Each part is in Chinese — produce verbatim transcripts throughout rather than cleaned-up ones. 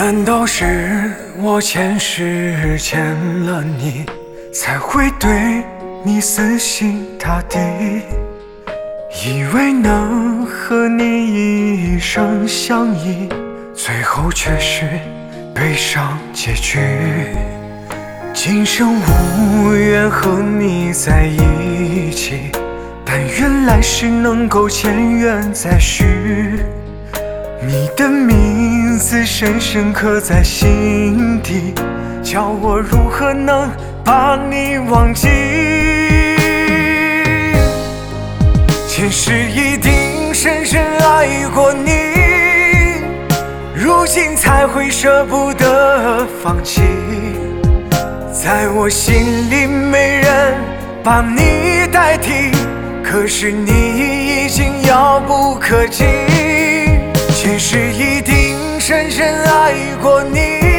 难道是我前世欠了你，才会对你死心塌地？以为能和你一生相依，最后却是悲伤结局。今生无缘和你在一起，但愿来世能够前缘再续。你的名字深深刻在心底，叫我如何能把你忘记？前世一定深深爱过你，如今才会舍不得放弃。在我心里没人把你代替，可是你已经遥不可及。前世一定深深爱过你，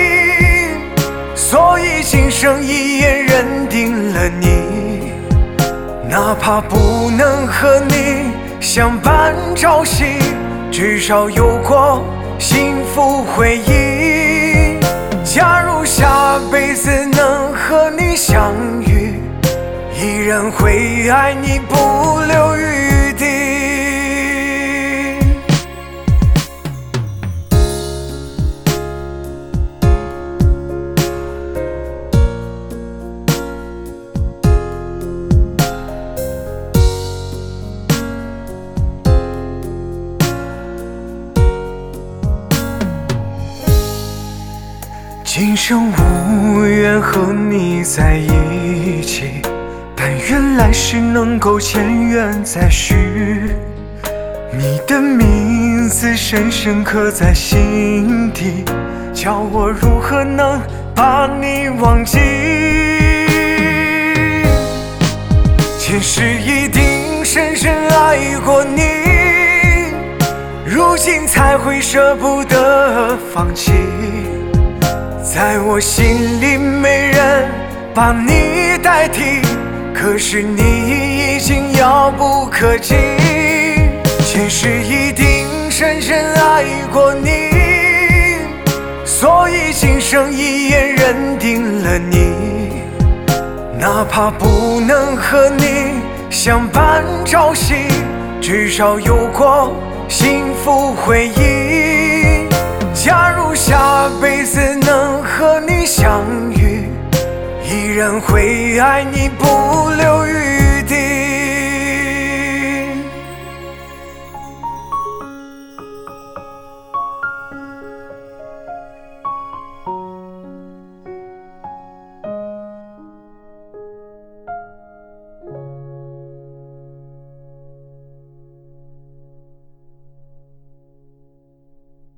所以今生一眼认定了你。哪怕不能和你相伴朝夕，至少有过幸福回忆。假如下辈子能和你相遇，依然会爱你不留余地。今生无缘和你在一起，但愿来世能够前缘再续。你的名字深深刻在心底，叫我如何能把你忘记？前世一定深深爱过你，如今才会舍不得放弃。在我心里没人把你代替，可是你已经遥不可及。前世一定深深爱过你，所以今生一眼认定了你。哪怕不能和你相伴朝夕，至少有过幸福回忆。假如下辈子能和你相遇，依然会爱你不留余地。